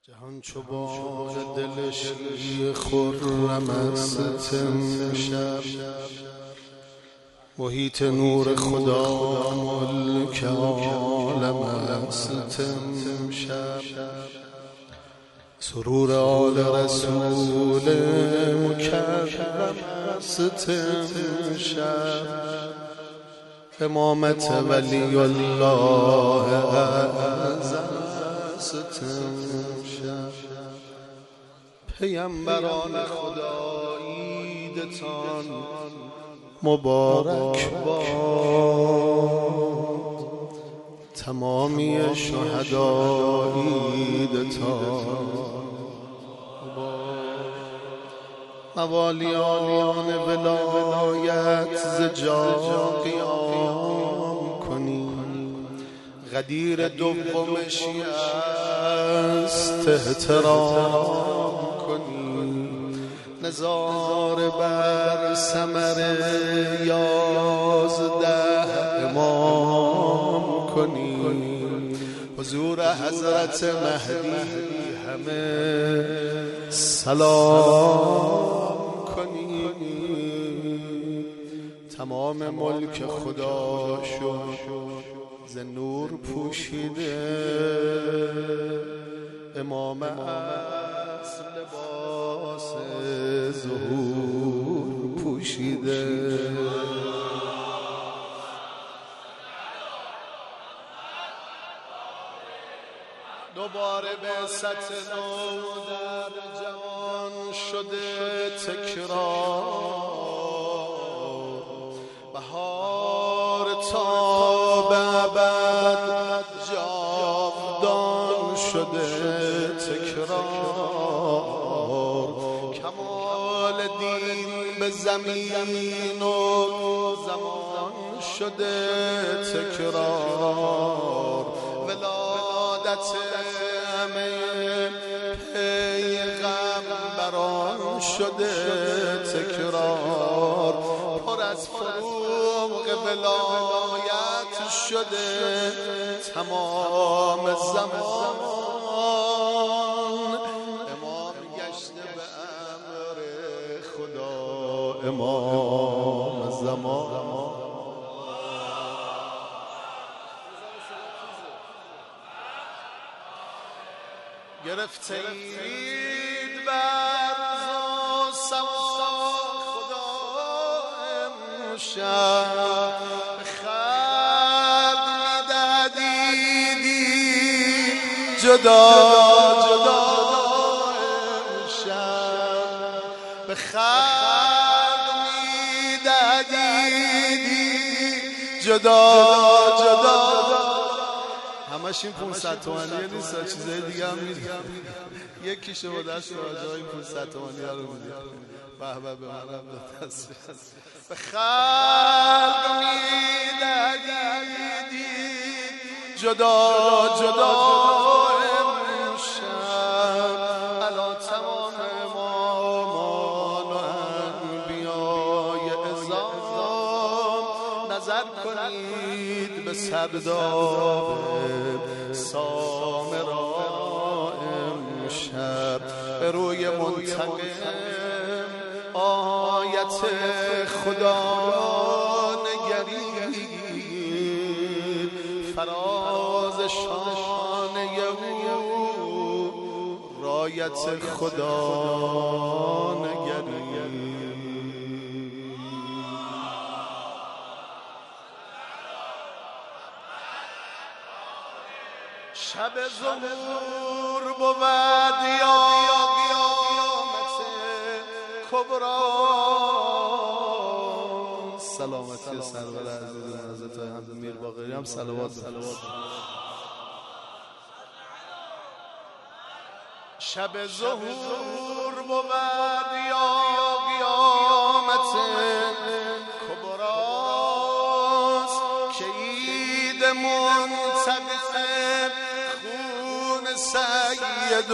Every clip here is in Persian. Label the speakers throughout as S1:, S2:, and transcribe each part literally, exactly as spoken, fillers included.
S1: جهان چو باد دلش خرم است امشب، محیط نور خدا ملک عالم است امشب. سرور آل رسول مکرم است امشب، امامت ولی الله اعظم است امشب. پیامبران خدا عیدتان مبارک باد، تمامی شهدا عیدتان موالیان ولایت ز جا قیام کنید، غدیر دومشی است احترام کنید، نظاره بر ثمر یازده امام کنید، حضور حضرت مهدی همه سلام کنید. تمام ملک خدا شد ز نور پوشیده، امام از لباس ظهور پوشیده. دوباره به سطح نو در جوان شده تکرار، بهار تا به ابد جاودان شده تکرار، کمال دین به زمین و زمان شده تکرار، ولادت همه پیغمبران شده تکرار، پر از فروغ ولایت شده تمام زمان، امام گشته به امر خدا امام زمان. گرفته اید بر سوا خدا امشب، به خلق میدادیدی جدا جدا امشب، به خلق میدادیدی جدا جدا. همش این پونصد تومانیه نیست، چیزای دیگه هم میده. یکیشو با دست راجعای پونصد تومانیه رو میده. به به به منم دو دست به خلق میدادیدی جدا جدا امشب، علا تمام امامان و انبیای اعظام نظر کنید به سرداب سامرا امشب، به روی منتقم آیت خدا نگرید، فراز شانه او رایت خدا نگرید. شب ظهور بود یا قیامت کبری، سلامتی سرور عزیز حضرت حمد میر باقری هم صلوات صلوات. شب ظهور بود یا قیامت کبری، که عید منتقم خون سید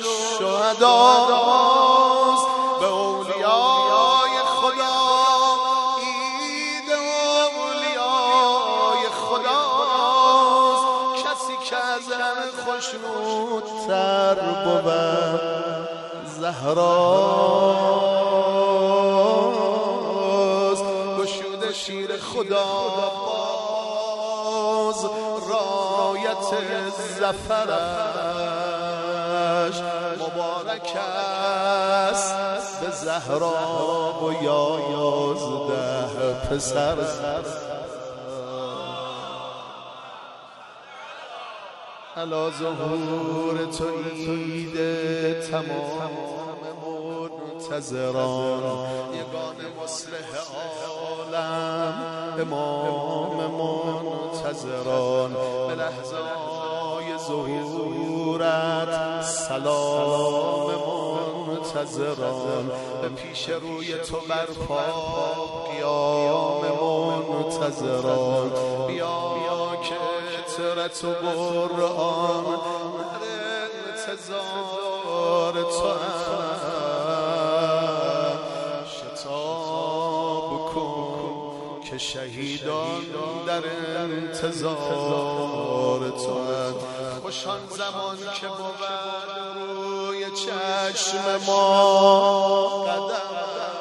S1: الشهداست، به اولیای خدا عید اولیای خداست، کسی که از همه خوشنودتر بود زهراست، گشوده شیر خدا باز رایت زفرش مبارک است به زهرا و یازده پسر. علا ظهور تو عید تمام منتظران، یگان مصلح عالم امام منتظران، به لحظه های ظهورت سلام منتظران، به پیش روی تو برپا قیام منتظران. بیا که عطرت و قرآن در انتظار تو شتاب کن که شهیدان در انتظار تو. خوشان زمان که بود روی چشم ما قدم،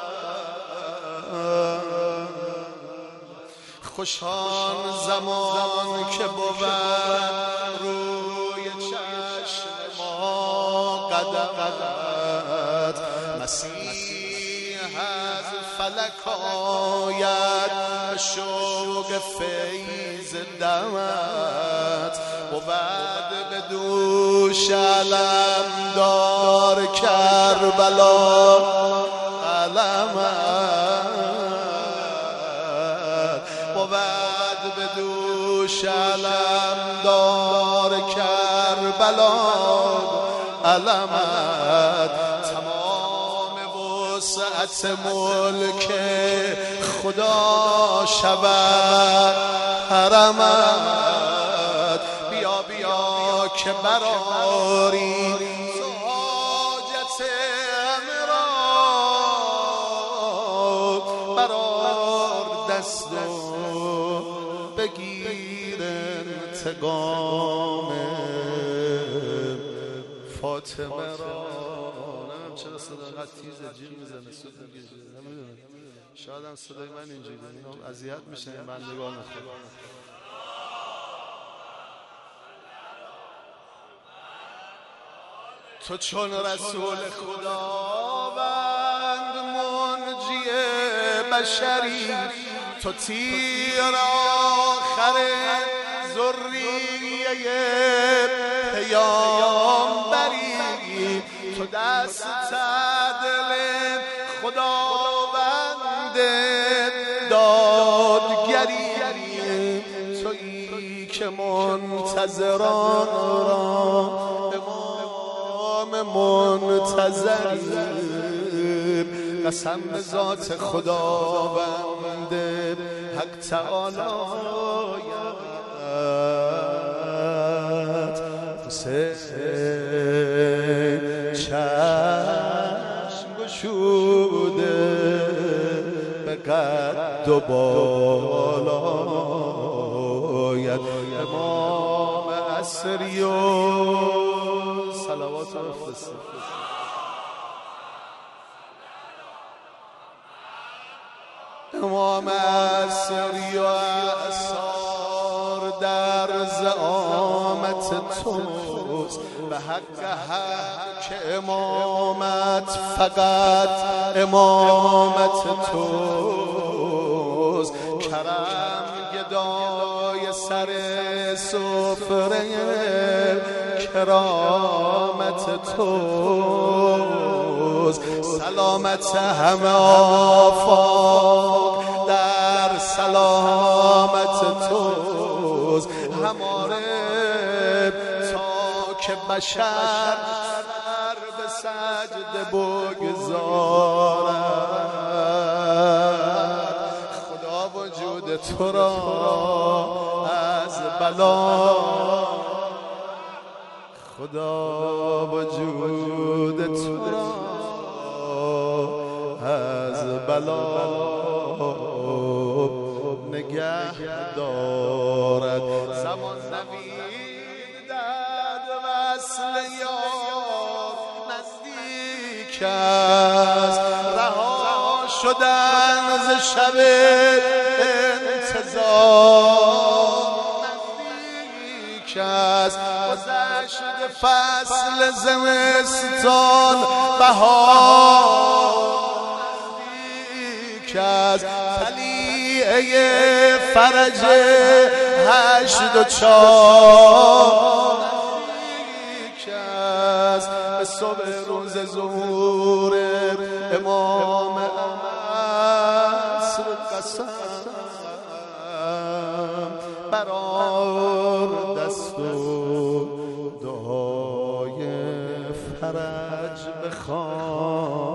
S1: خوشان زمان که بود روی چشم ما قدمت، مسیح از فلک آید به شوق فیض دمت، بود به دوش علم دار کربلا علمت، بود به دوش علم دار کربلا علمت. تمام وسعت ملک خدا شود حرمت، بیا بیا که براری حاجت همه را، برار دست و بگیر انتقام فاطمه را. نمیم چرا صدا قد تیزه، جیل میزنه، سود میگیشه، نمیدونم، شاید هم صدای من اینجوری اذیت میشه این بندگان خدا. تو چون رسول خداوند منجی بشری، تو تیر آخر ذریه پیامبری، تو دست عدل خداوند دادگری، تویی که منتظران را منتظری. قسم به ذات خداوند حق تعالیت، حسین چشم گشوده به قد و بالایت، امام عصری و صلوات و افرستی. امام عصری و اثار در زعامت توست، به حق حق که امامت فقط امامت توست. کرم گدای سر سفره کرامت توست، سلامت همه آفاق در سلامت توست. هماره تا که بشر به سجده بگذارد، خدا وجود تو را از بلا، خدا وجود تو را از بلا نگه دارد. زمان نوید در وصل یار از رها شدن ز شب انتظار، نزدیک از گذشت فصل زمستان بهار، نزدیک از طلیعه فرج هشت و چار، نزدیک از به صبح روز ظهور امام عصر قسم برار دست و دعای فرج بخوان.